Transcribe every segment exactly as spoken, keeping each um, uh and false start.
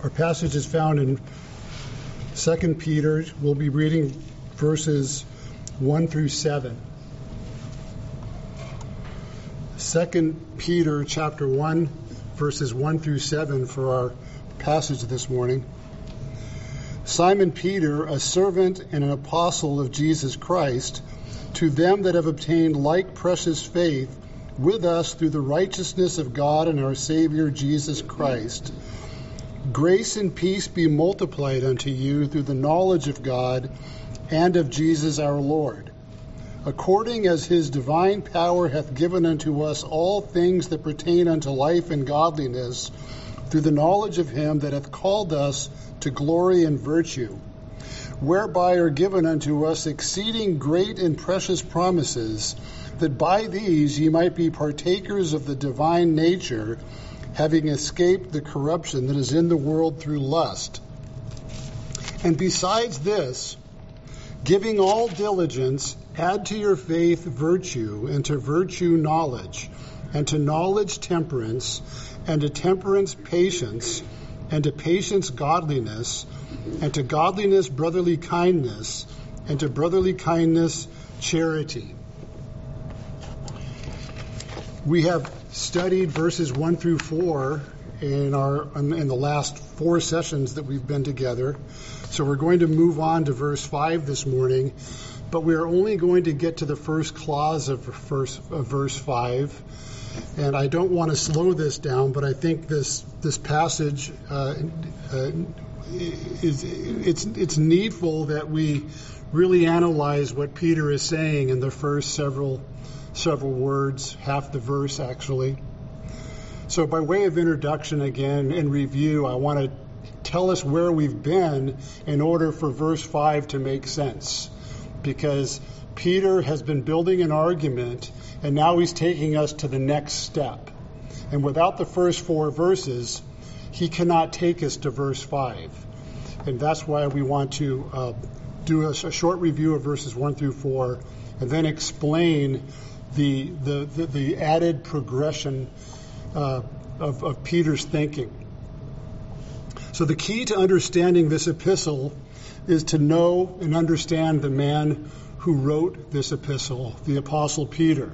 Our passage is found in Second Peter. We'll be reading verses one through seven. Second Peter chapter one, verses one through seven for our passage this morning. Simon Peter, a servant and an apostle of Jesus Christ, to them that have obtained like precious faith with us through the righteousness of God and our Savior Jesus Christ. Grace and peace be multiplied unto you through the knowledge of God and of Jesus our Lord, according as his divine power hath given unto us all things that pertain unto life and godliness, through the knowledge of him that hath called us to glory and virtue, whereby are given unto us exceeding great and precious promises, that by these ye might be partakers of the divine nature, having escaped the corruption that is in the world through lust. And besides this, giving all diligence, add to your faith virtue, and to virtue knowledge, and to knowledge temperance, and to temperance patience, and to patience godliness, and to godliness brotherly kindness, and to brotherly kindness charity. We have studied verses one through four in our in the last four sessions that we've been together. So we're going to move on to verse five this morning, but we are only going to get to the first clause of verse, of verse five. And I don't want to slow this down, but I think this this passage uh, uh, is it's it's needful that we really analyze what Peter is saying in the first several several words, half the verse actually. So by way of introduction again and review, I want to tell us where we've been in order for verse five to make sense. Because Peter has been building an argument, and now he's taking us to the next step. And without the first four verses, he cannot take us to verse five. And that's why we want to uh, do a, a short review of verses one through four, and then explain the the, the, the added progression uh, of, of Peter's thinking. So the key to understanding this epistle is to know and understand the man who wrote this epistle, the Apostle Peter.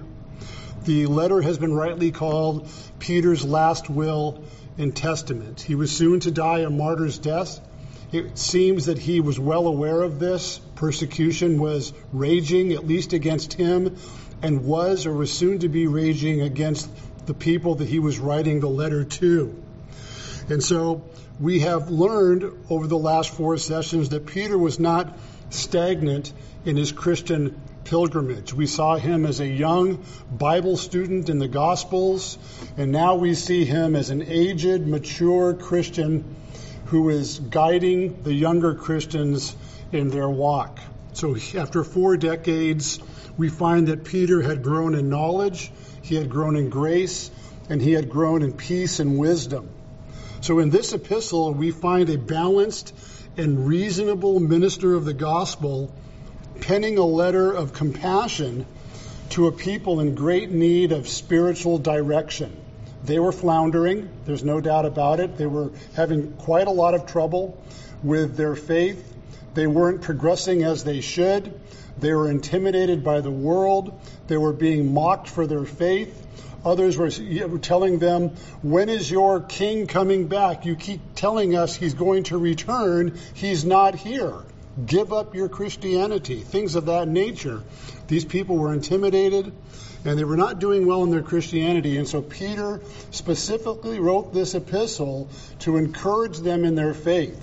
The letter has been rightly called Peter's last will and testament. He was soon to die a martyr's death. It seems that he was well aware of this. Persecution was raging, at least against him, and was or was soon to be raging against the people that he was writing the letter to. And so we have learned over the last four sessions that Peter was not stagnant in his Christian pilgrimage. We saw him as a young Bible student in the Gospels, and now we see him as an aged, mature Christian who is guiding the younger Christians in their walk. So after four decades, we find that Peter had grown in knowledge, he had grown in grace, and he had grown in peace and wisdom. So in this epistle, we find a balanced and reasonable minister of the gospel penning a letter of compassion to a people in great need of spiritual direction. They were floundering, there's no doubt about it. They were having quite a lot of trouble with their faith. They weren't progressing as they should. They were intimidated by the world. They were being mocked for their faith. Others were telling them, when is your king coming back? You keep telling us he's going to return. He's not here. Give up your Christianity. Things of that nature. These people were intimidated, and they were not doing well in their Christianity. And so Peter specifically wrote this epistle to encourage them in their faith.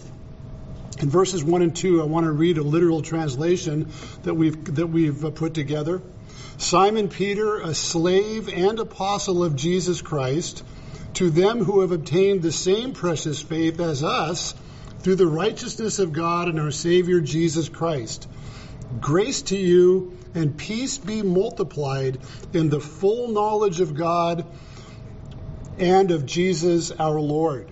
In verses one and two, I want to read a literal translation that we've that we've put together. Simon Peter, a slave and apostle of Jesus Christ, to them who have obtained the same precious faith as us, through the righteousness of God and our Savior Jesus Christ. Grace to you and peace be multiplied in the full knowledge of God and of Jesus our Lord.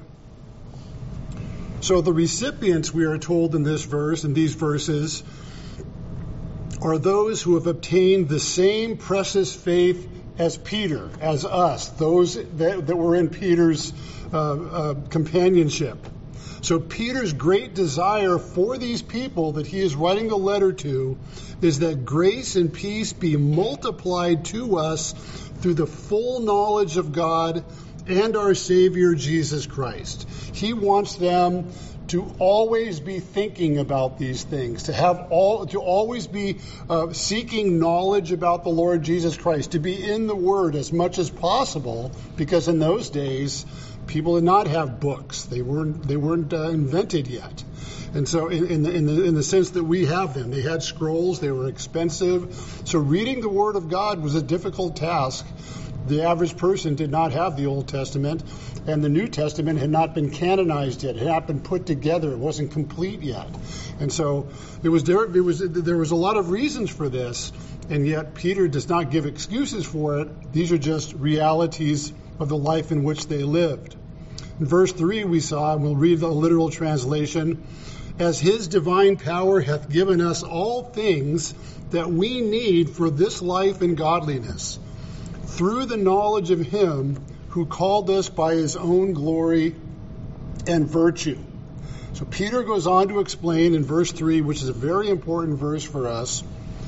So the recipients, we are told in this verse, in these verses, are those who have obtained the same precious faith as Peter, as us, those that, that were in Peter's uh, uh, companionship. So Peter's great desire for these people that he is writing the letter to is that grace and peace be multiplied to us through the full knowledge of God and our Savior Jesus Christ. He wants them to always be thinking about these things, to have all, to always be uh, seeking knowledge about the Lord Jesus Christ, to be in the Word as much as possible, because in those days people did not have books; they weren't they weren't uh, invented yet. And so, in, in, the, in the in the sense that we have them, they had scrolls; they were expensive. So, reading the Word of God was a difficult task. The average person did not have the Old Testament, and the New Testament had not been canonized yet. It had not been put together. It wasn't complete yet. And so it was there, it was, there was a lot of reasons for this, and yet Peter does not give excuses for it. These are just realities of the life in which they lived. In verse three we saw, and we'll read the literal translation, as his divine power hath given us all things that we need for this life and godliness, through the knowledge of him who called us by his own glory and virtue. So Peter goes on to explain in verse three, which is a very important verse for us,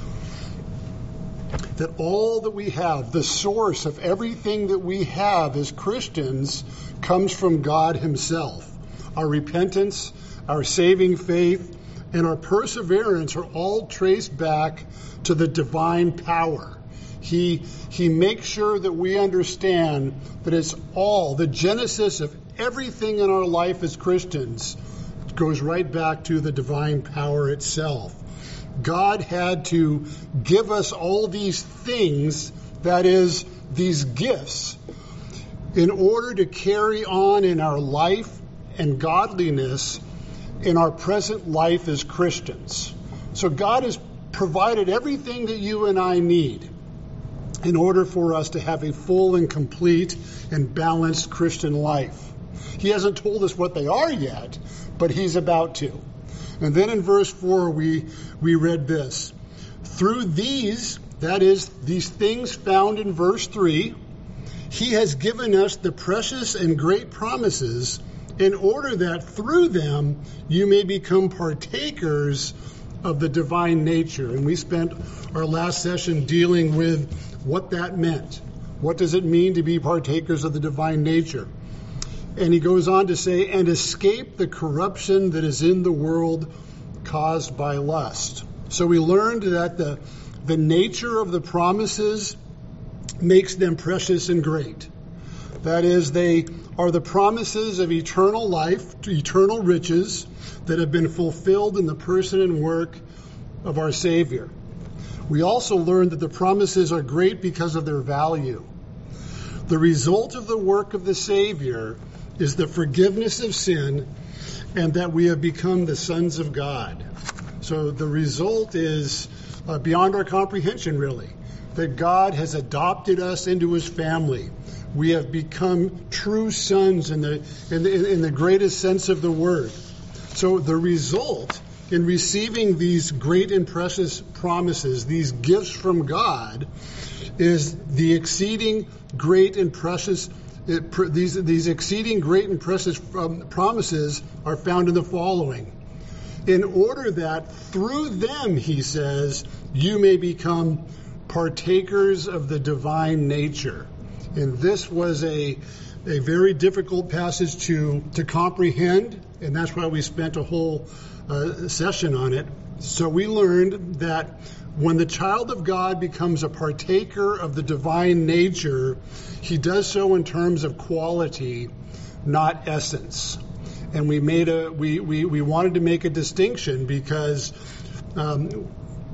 that all that we have, the source of everything that we have as Christians, comes from God himself. Our repentance, our saving faith, and our perseverance are all traced back to the divine power. He he makes sure that we understand that it's all, the genesis of everything in our life as Christians goes right back to the divine power itself. God had to give us all these things, that is, these gifts, in order to carry on in our life and godliness in our present life as Christians. So God has provided everything that you and I need in order for us to have a full and complete and balanced Christian life. He hasn't told us what they are yet, but he's about to. And then in verse four, we, we read this. Through these, that is, these things found in verse three, he has given us the precious and great promises, in order that through them you may become partakers of the divine nature. And we spent our last session dealing with what that meant. What does it mean to be partakers of the divine nature? And he goes on to say, and escape the corruption that is in the world caused by lust. So we learned that the, the nature of the promises makes them precious and great. That is, they are the promises of eternal life, eternal riches that have been fulfilled in the person and work of our Savior. We also learned that the promises are great because of their value. The result of the work of the Savior is the forgiveness of sin, and that we have become the sons of God. So the result is uh, beyond our comprehension, really, that God has adopted us into his family. We have become true sons in the, in the, in the greatest sense of the word. So the result in receiving these great and precious promises, these gifts from God, is the exceeding great and precious, it, pr- these, these exceeding great and precious um, promises are found in the following. In order that through them, he says, you may become partakers of the divine nature. And this was a, a very difficult passage to, to comprehend, and that's why we spent a whole uh, session on it. So we learned that when the child of God becomes a partaker of the divine nature, he does so in terms of quality, not essence. And we made a we, we, we wanted to make a distinction because um,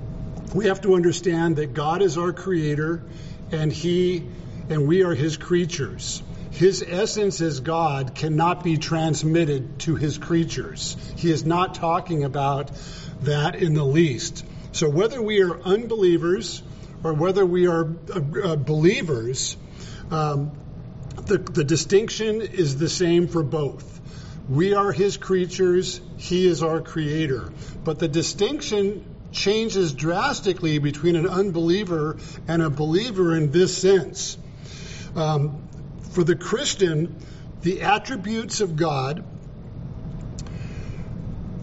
we have to understand that God is our creator, and he and we are his creatures. His essence as God cannot be transmitted to his creatures. He is not talking about that in the least. So whether we are unbelievers or whether we are uh, uh, believers, um, the, the distinction is the same for both. We are his creatures, he is our creator. But the distinction changes drastically between an unbeliever and a believer in this sense. Um, for the Christian, the attributes of God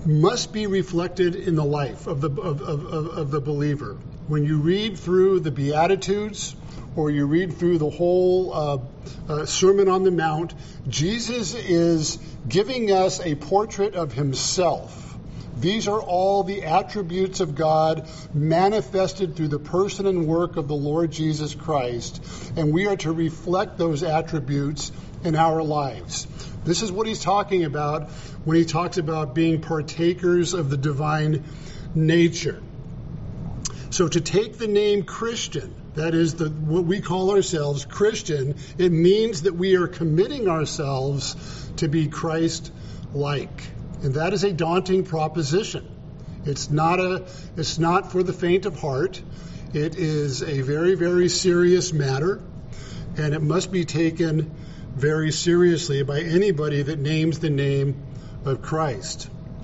must be reflected in the life of the of, of, of the believer. When you read through the Beatitudes, or you read through the whole uh, uh, Sermon on the Mount, Jesus is giving us a portrait of himself. These are all the attributes of God manifested through the person and work of the Lord Jesus Christ, and we are to reflect those attributes in our lives. This is what he's talking about when he talks about being partakers of the divine nature. So to take the name Christian, that is the what we call ourselves Christian, it means that we are committing ourselves to be Christ-like. And that is a daunting proposition. It's not a it's not for the faint of heart. It is a very, very serious matter, and it must be taken very seriously by anybody that names the name of Christ.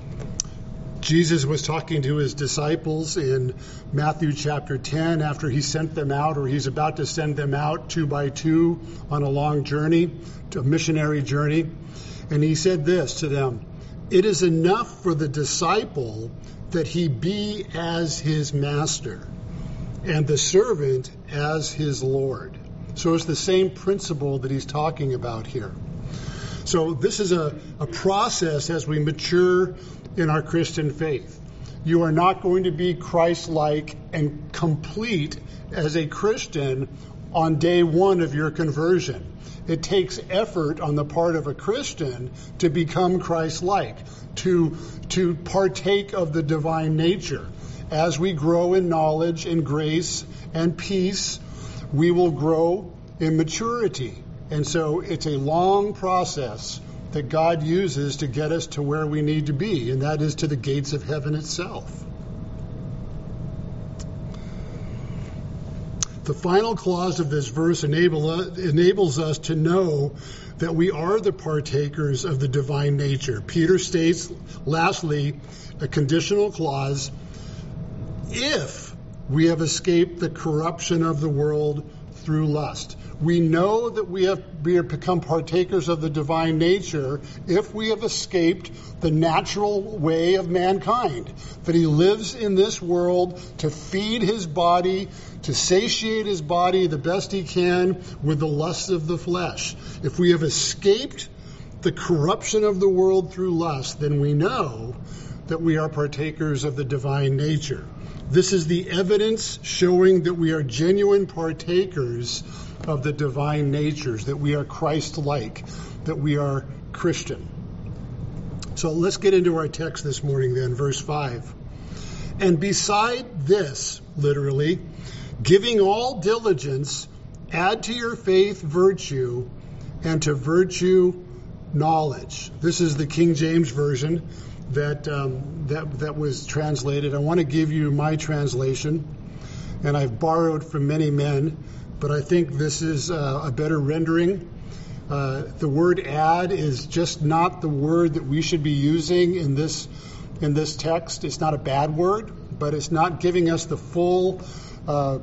Jesus was talking to his disciples in Matthew chapter ten after he sent them out, or he's about to send them out two by two on a long journey, a missionary journey. And he said this to them: "It is enough for the disciple that he be as his master, and the servant as his Lord." So it's the same principle that he's talking about here. So this is a, a process as we mature in our Christian faith. You are not going to be Christ-like and complete as a Christian on day one of your conversion. It takes effort on the part of a Christian to become Christ-like, to, to partake of the divine nature. As we grow in knowledge and grace and peace, we will grow in maturity. And so it's a long process that God uses to get us to where we need to be, and that is to the gates of heaven itself. The final clause of this verse enable, enables us to know that we are the partakers of the divine nature. Peter states, lastly, a conditional clause: if we have escaped the corruption of the world through lust. We know that we have, we have become partakers of the divine nature if we have escaped the natural way of mankind, that he lives in this world to feed his body, to satiate his body the best he can with the lusts of the flesh. If we have escaped the corruption of the world through lust, then we know that we are partakers of the divine nature. This is the evidence showing that we are genuine partakers of the divine natures, that we are Christ-like, that we are Christian. So let's get into our text this morning then, verse five. And beside this, literally, giving all diligence, add to your faith virtue, and to virtue knowledge. This is the King James Version that um, that that was translated. I want to give you my translation, and I've borrowed from many men, but I think this is uh, a better rendering. Uh, the word add is just not the word that we should be using in this in this text. It's not a bad word, but it's not giving us the full uh,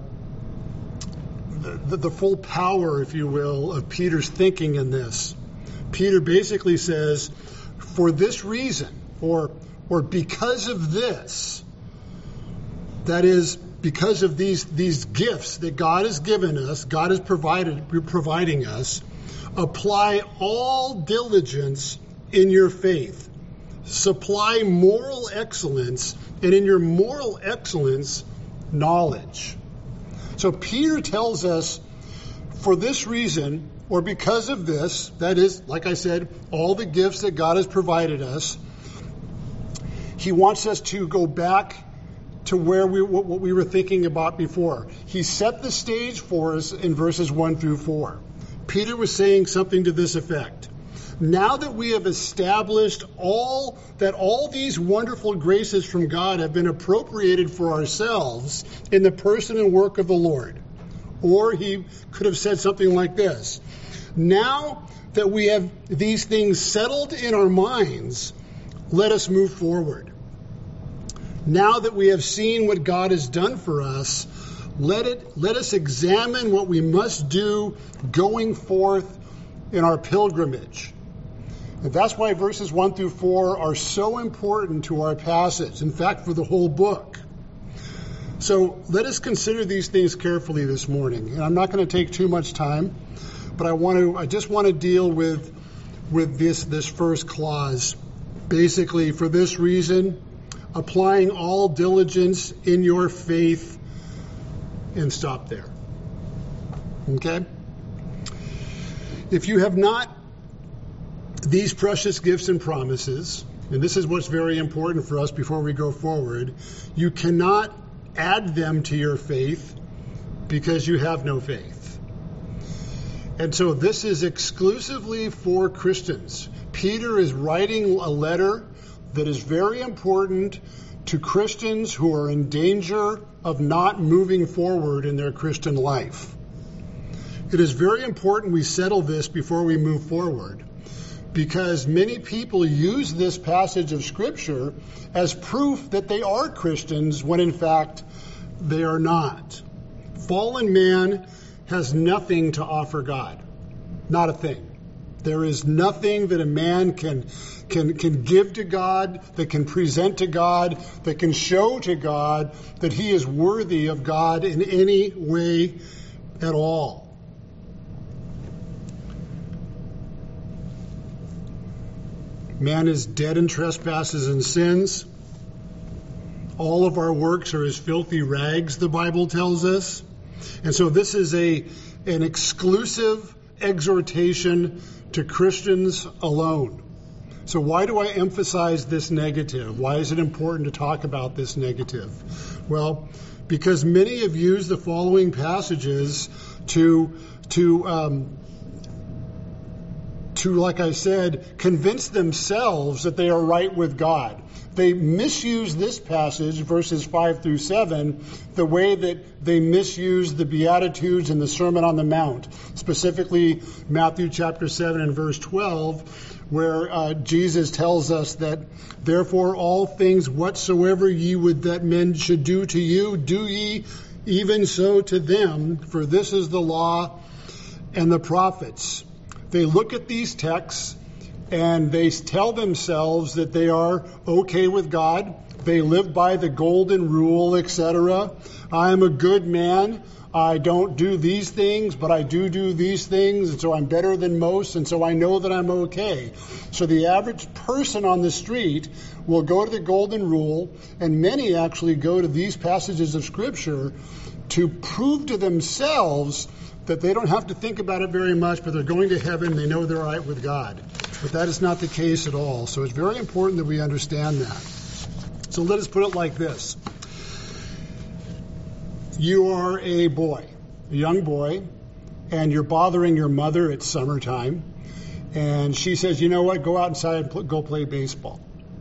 the, the full power, if you will, of Peter's thinking in this. Peter basically says, for this reason, or or because of this, that is, because of these these gifts that God has given us, God has provided providing us, apply all diligence in your faith. Supply moral excellence, and in your moral excellence, knowledge. So Peter tells us, for this reason, or because of this, that is, like I said, all the gifts that God has provided us, he wants us to go back to where we what, what we were thinking about before. He set the stage for us in verses one through four. Peter was saying something to this effect. Now that we have established all that all these wonderful graces from God have been appropriated for ourselves in the person and work of the Lord. Or he could have said something like this. Now that we have these things settled in our minds, let us move forward. Now that we have seen what God has done for us, let it let us examine what we must do going forth in our pilgrimage. And that's why verses one through four are so important to our passage. In fact, for the whole book. So let us consider these things carefully this morning. And I'm not going to take too much time, but I want to. I just want to deal with with this this first clause. Basically, for this reason, applying all diligence in your faith, and stop there. Okay? If you have not these precious gifts and promises, and this is what's very important for us before we go forward, you cannot add them to your faith because you have no faith. And so this is exclusively for Christians. Peter is writing a letter that is very important to Christians who are in danger of not moving forward in their Christian life. It is very important we settle this before we move forward, because many people use this passage of Scripture as proof that they are Christians when in fact they are not. Fallen man has nothing to offer God. Not a thing. There is nothing that a man can, can, can give to God, that can present to God, that can show to God that he is worthy of God in any way at all. Man is dead in trespasses and sins. All of our works are as filthy rags, the Bible tells us. And so this is a an exclusive exhortation to Christians alone. So why do I emphasize this negative? Why is it important to talk about this negative? Well, because many have used the following passages to to um, to, like I said, convince themselves that they are right with God. They misuse this passage, verses five through seven, the way that they misuse the Beatitudes and the Sermon on the Mount, specifically Matthew chapter seven and verse twelve, where uh, Jesus tells us that, therefore all things whatsoever ye would that men should do to you, do ye even so to them, for this is the law and the prophets. They look at these texts and they tell themselves that they are okay with God. They live by the golden rule, et cetera. I am a good man. I don't do these things, but I do do these things, and so I'm better than most, and so I know that I'm okay. So the average person on the street will go to the golden rule, and many actually go to these passages of Scripture to prove to themselves that they don't have to think about it very much, but they're going to heaven, they know they're right with God. But that is not the case at all. So it's very important that we understand that. So let us put it like this. You are a boy, a young boy, and you're bothering your mother. It's summertime. And she says, you know what, go outside and pl- go play baseball.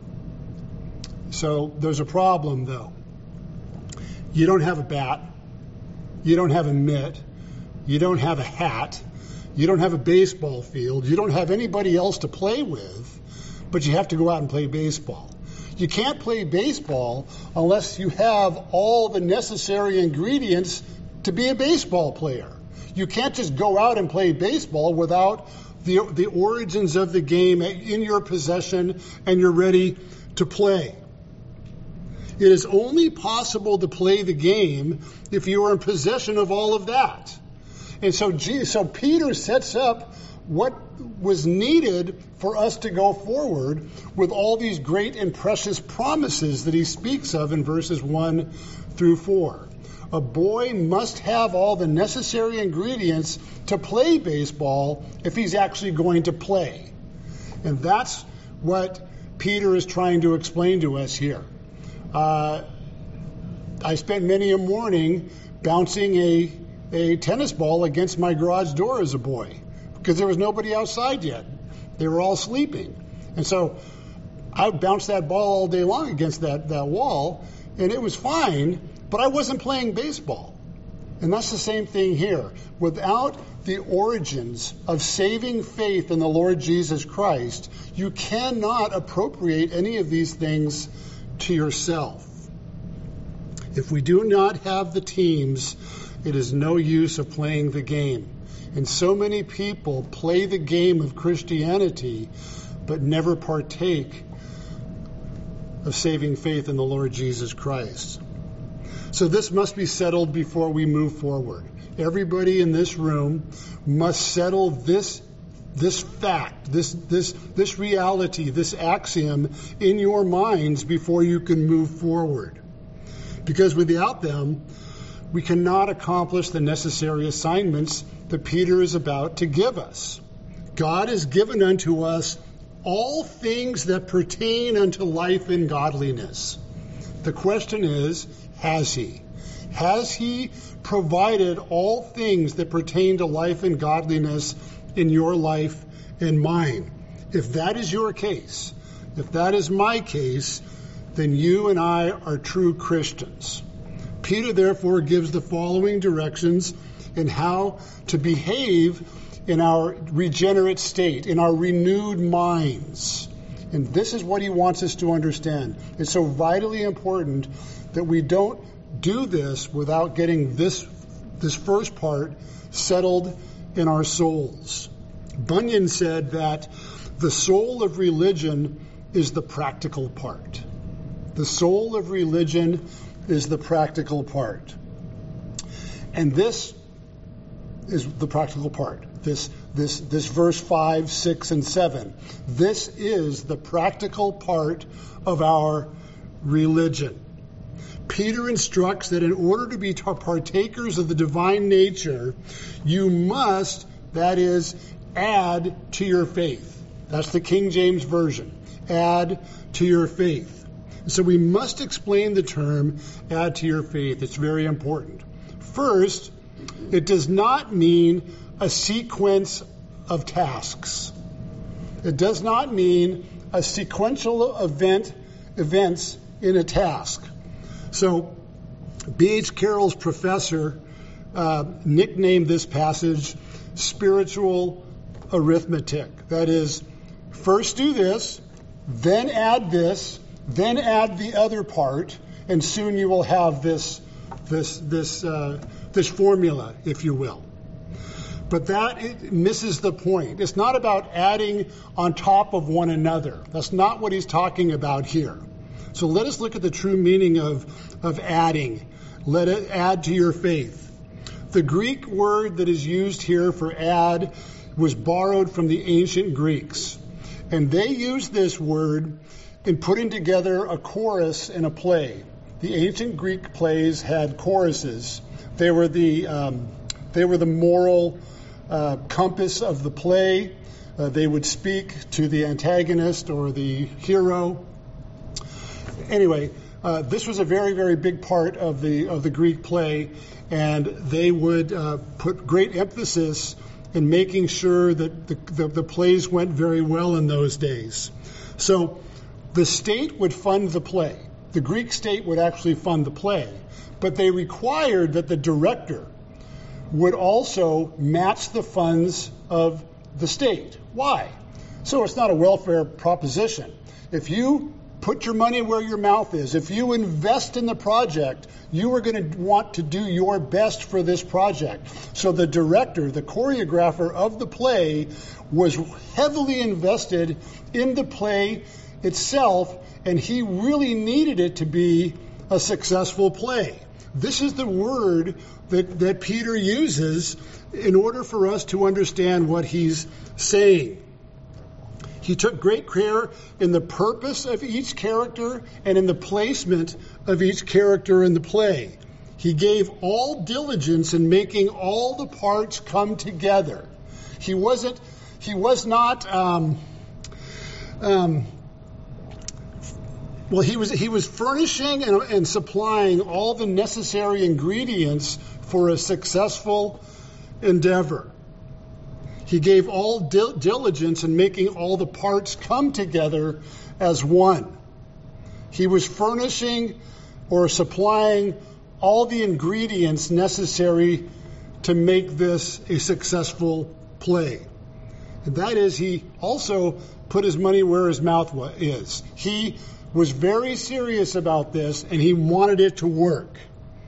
So there's a problem, though. You don't have a bat. You don't have a mitt. You don't have a hat. You don't have a baseball field. You don't have anybody else to play with, but you have to go out and play baseball. You can't play baseball unless you have all the necessary ingredients to be a baseball player. You can't just go out and play baseball without the, the origins of the game in your possession and you're ready to play. It is only possible to play the game if you are in possession of all of that. And so, so Peter sets up what was needed for us to go forward with all these great and precious promises that he speaks of in verses one through four. A boy must have all the necessary ingredients to play baseball if he's actually going to play. And that's what Peter is trying to explain to us here. Uh, I spent many a morning bouncing a a tennis ball against my garage door as a boy because there was nobody outside yet. They were all sleeping. And so I bounced that ball all day long against that, that wall, and it was fine, but I wasn't playing baseball. And that's the same thing here. Without the origins of saving faith in the Lord Jesus Christ, you cannot appropriate any of these things to yourself. If we do not have the teams, it is no use of playing the game. And so many people play the game of Christianity but never partake of saving faith in the Lord Jesus Christ. So this must be settled before we move forward. Everybody in this room must settle this this fact, this this this reality, this axiom in your minds before you can move forward. Because without them, we cannot accomplish the necessary assignments that Peter is about to give us. God has given unto us all things that pertain unto life and godliness. The question is, has he? Has he provided all things that pertain to life and godliness in your life and mine? If that is your case, if that is my case, then you and I are true Christians. Peter therefore gives the following directions in how to behave in our regenerate state, in our renewed minds. And this is what he wants us to understand. It's so vitally important that we don't do this without getting this, this first part settled in our souls. Bunyan said that the soul of religion is the practical part. The soul of religion is the practical part. And this is the practical part. This, this, this verse five, six, and seven. This is the practical part of our religion. Peter instructs that in order to be partakers of the divine nature, you must, that is, add to your faith. That's the King James Version. Add to your faith. So we must explain the term add to your faith. It's very important. First, it does not mean a sequence of tasks. It does not mean a sequential event, events in a task. So B H Carroll's professor uh, nicknamed this passage spiritual arithmetic. That is, first do this, then add this, then add the other part, and soon you will have this this this uh, this formula, if you will. But that it misses the point. It's not about adding on top of one another. That's not what he's talking about here. So let us look at the true meaning of, of adding. Let it add to your faith. The Greek word that is used here for add was borrowed from the ancient Greeks. And they used this word in putting together a chorus in a play. The ancient Greek plays had choruses. They were the um, they were the moral uh, compass of the play. Uh, they would speak to the antagonist or the hero. Anyway, uh, this was a very, very big part of the of the Greek play, and they would uh, put great emphasis in making sure that the, the, the plays went very well in those days. So the state would fund the play. The Greek state would actually fund the play, but they required that the director would also match the funds of the state. Why? So it's not a welfare proposition. If you put your money where your mouth is, if you invest in the project, you are going to want to do your best for this project. So the director, the choreographer of the play, was heavily invested in the play itself, and he really needed it to be a successful play. This is the word that, that Peter uses in order for us to understand what he's saying. He took great care in the purpose of each character and in the placement of each character in the play. He gave all diligence in making all the parts come together. He wasn't, he was not, um, um, well, he was he was furnishing and, and supplying all the necessary ingredients for a successful endeavor. He gave all dil- diligence in making all the parts come together as one. He was furnishing or supplying all the ingredients necessary to make this a successful play. And that is, he also put his money where his mouth is. He was very serious about this, and he wanted it to work.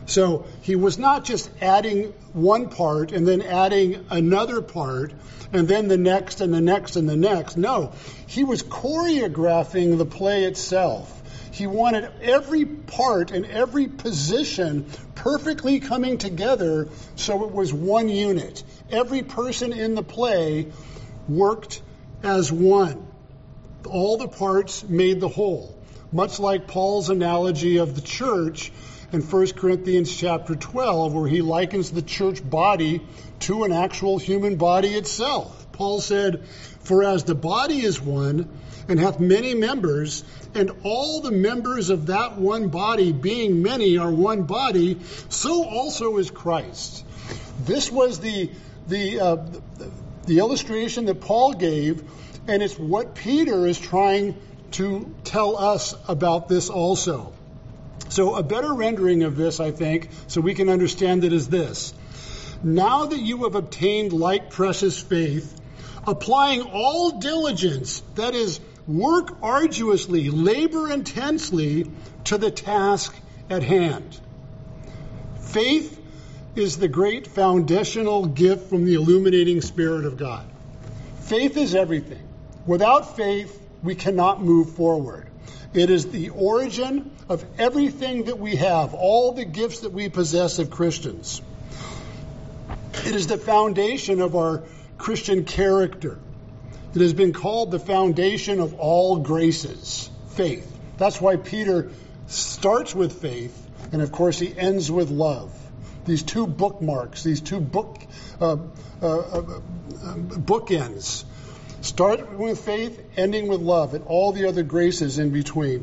So he was not just adding one part and then adding another part and then the next and the next and the next. No, he was choreographing the play itself. He wanted every part and every position perfectly coming together so it was one unit. Every person in the play worked as one. All the parts made the whole. Much like Paul's analogy of the church in First Corinthians chapter twelve, where he likens the church body to an actual human body itself. Paul said, "For as the body is one, and hath many members, and all the members of that one body, being many, are one body, so also is Christ." This was the the uh, the illustration that Paul gave, and it's what Peter is trying to tell us about this also. So a better rendering of this, I think, so we can understand it, is this: now that you have obtained like precious faith, applying all diligence, that is, work arduously, labor intensely to the task at hand. Faith is the great foundational gift from the illuminating Spirit of God. Faith is everything. Without faith, we cannot move forward. It is the origin of everything that we have, all the gifts that we possess of Christians. It is the foundation of our Christian character. It has been called the foundation of all graces, faith. That's why Peter starts with faith, and of course he ends with love. These two bookmarks, these two book uh, uh, uh, bookends. Start with faith, ending with love, and all the other graces in between.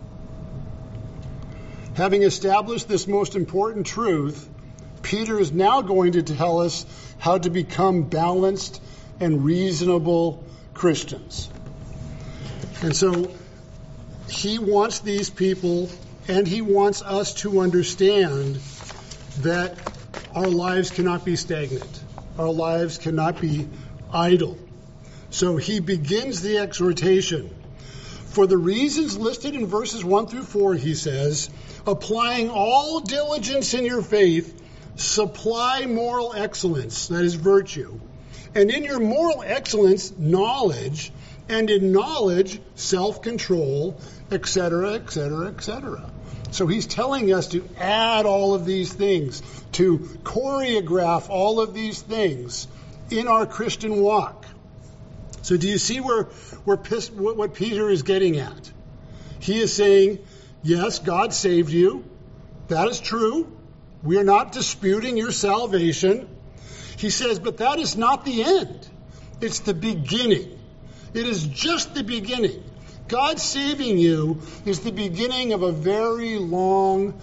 Having established this most important truth, Peter is now going to tell us how to become balanced and reasonable Christians. And so he wants these people, and he wants us to understand that our lives cannot be stagnant. Our lives cannot be idle. So he begins the exhortation. For the reasons listed in verses one through four, he says, applying all diligence in your faith, supply moral excellence, that is virtue. And in your moral excellence, knowledge, and in knowledge, self-control, et cetera, et cetera, et cetera. So he's telling us to add all of these things, to choreograph all of these things in our Christian walk. So do you see where, where what Peter is getting at? He is saying, yes, God saved you. That is true. We are not disputing your salvation. He says, but that is not the end. It's the beginning. It is just the beginning. God saving you is the beginning of a very long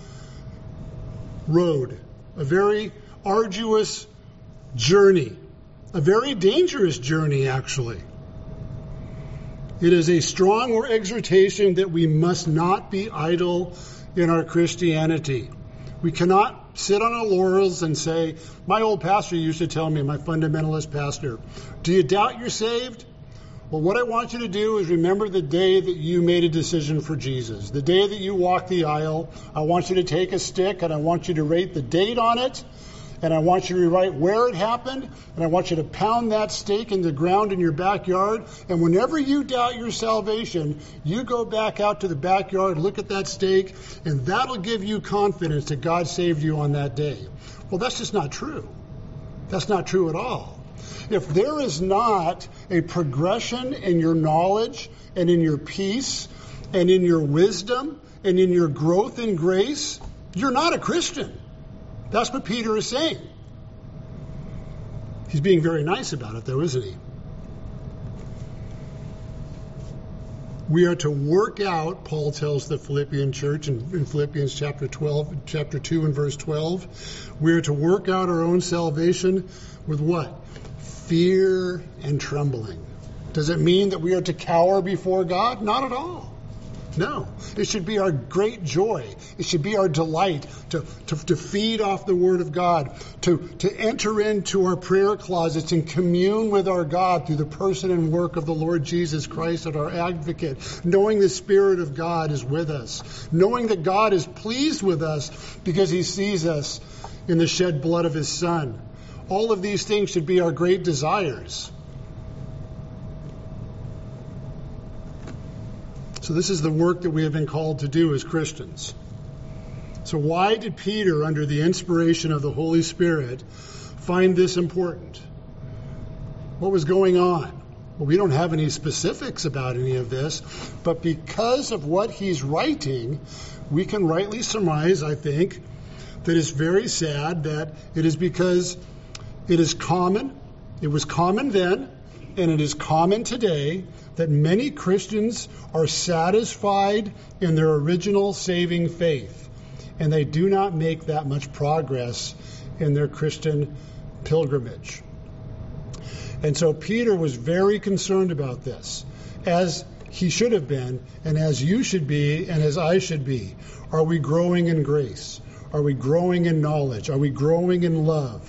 road, a very arduous journey, a very dangerous journey, actually. It is a strong exhortation that we must not be idle in our Christianity. We cannot sit on our laurels and say, my old pastor used to tell me, my fundamentalist pastor, do you doubt you're saved? Well, what I want you to do is remember the day that you made a decision for Jesus. The day that you walked the aisle. I want you to take a stick and I want you to write the date on it. And I want you to write where it happened. And I want you to pound that stake in the ground in your backyard. And whenever you doubt your salvation, you go back out to the backyard, look at that stake, and that'll give you confidence that God saved you on that day. Well, that's just not true. That's not true at all. If there is not a progression in your knowledge and in your peace and in your wisdom and in your growth in grace, you're not a Christian. That's what Peter is saying. He's being very nice about it, though, isn't he? We are to work out, Paul tells the Philippian church in, in Philippians chapter twelve, chapter two and verse twelve. We are to work out our own salvation with what? Fear and trembling. Does it mean that we are to cower before God? Not at all. No. It should be our great joy. It should be our delight to, to, to feed off the Word of God, to, to enter into our prayer closets and commune with our God through the person and work of the Lord Jesus Christ as our advocate, knowing the Spirit of God is with us, knowing that God is pleased with us because He sees us in the shed blood of His Son. All of these things should be our great desires. So this is the work that we have been called to do as Christians. So why did Peter, under the inspiration of the Holy Spirit, find this important? What was going on? Well, we don't have any specifics about any of this, but because of what he's writing, we can rightly surmise, I think, that it's very sad that it is because it is common, it was common then, and it is common today, that many Christians are satisfied in their original saving faith, and they do not make that much progress in their Christian pilgrimage. And so Peter was very concerned about this, as he should have been, and as you should be, and as I should be. Are we growing in grace? Are we growing in knowledge? Are we growing in love?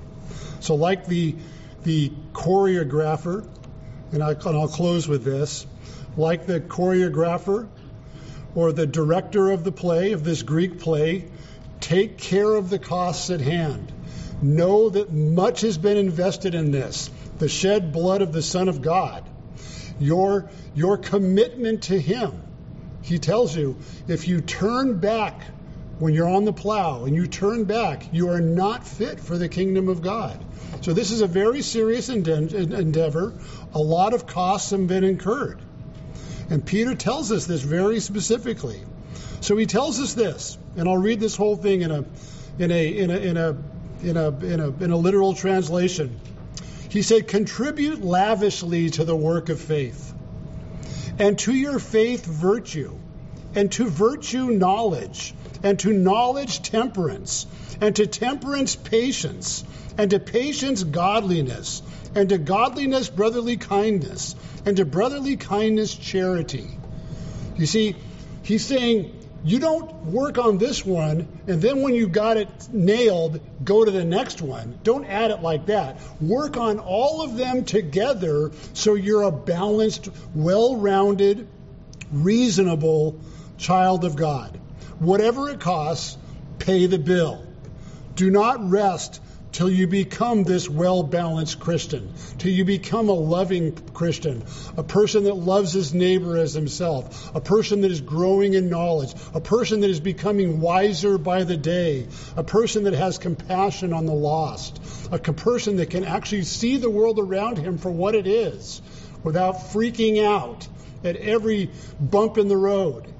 So like the, the choreographer, and, I, and I'll close with this, like the choreographer or the director of the play, of this Greek play, take care of the costs at hand. Know that much has been invested in this, the shed blood of the Son of God. Your, your commitment to Him. He tells you, if you turn back when you're on the plow and you turn back, you are not fit for the kingdom of God. So this is a very serious endeavor. A lot of costs have been incurred. And Peter tells us this very specifically. So he tells us this, and I'll read this whole thing in a in a in a in a in a in a, in a literal translation. He said, "Contribute lavishly to the work of faith, and to your faith virtue, and to virtue knowledge, and to knowledge temperance, and to temperance patience, and to patience godliness, and to godliness brotherly kindness, and to brotherly kindness charity." You see, he's saying, you don't work on this one, and then when you got it nailed, go to the next one. Don't add it like that. Work on all of them together so you're a balanced, well-rounded, reasonable child of God. Whatever it costs, pay the bill. Do not rest till you become this well-balanced Christian, till you become a loving Christian, a person that loves his neighbor as himself, a person that is growing in knowledge, a person that is becoming wiser by the day, a person that has compassion on the lost, a person that can actually see the world around him for what it is without freaking out at every bump in the road.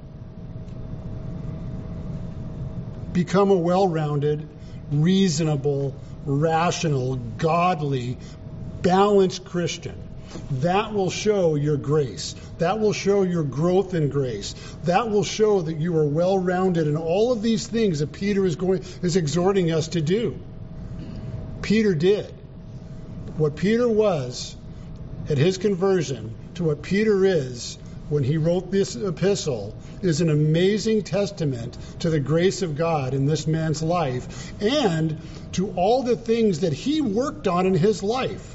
Become a well-rounded, reasonable, rational, godly, balanced Christian. That will show your grace. That will show your growth in grace. That will show that you are well-rounded in all of these things that Peter is going is exhorting us to do. Peter did. What Peter was at his conversion to what Peter is when he wrote this epistle is an amazing testament to the grace of God in this man's life and to all the things that he worked on in his life.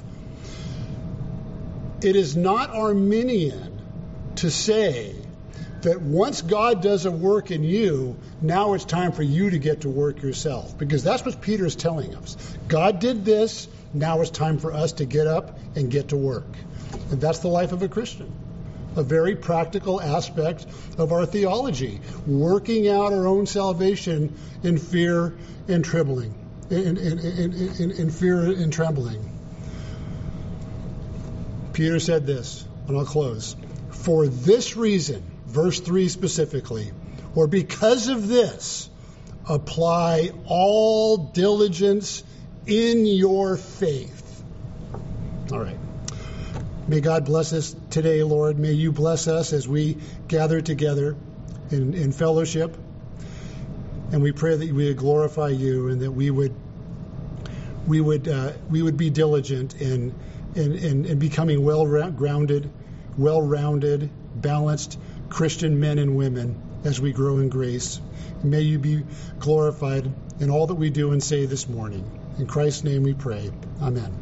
It is not Arminian to say that once God does a work in you, now it's time for you to get to work yourself. Because that's what Peter is telling us. God did this, now it's time for us to get up and get to work. And that's the life of a Christian. A very practical aspect of our theology, working out our own salvation in fear and trembling, in, in, in, in, in fear and trembling. Peter said this, and I'll close. For this reason, verse three specifically, or because of this, apply all diligence in your faith. All right. May God bless us today, Lord. May you bless us as we gather together in, in fellowship. And we pray that we would glorify you and that we would we would uh, we would be diligent in in, in, in becoming well grounded, well-rounded, balanced Christian men and women as we grow in grace. May you be glorified in all that we do and say this morning. In Christ's name we pray. Amen.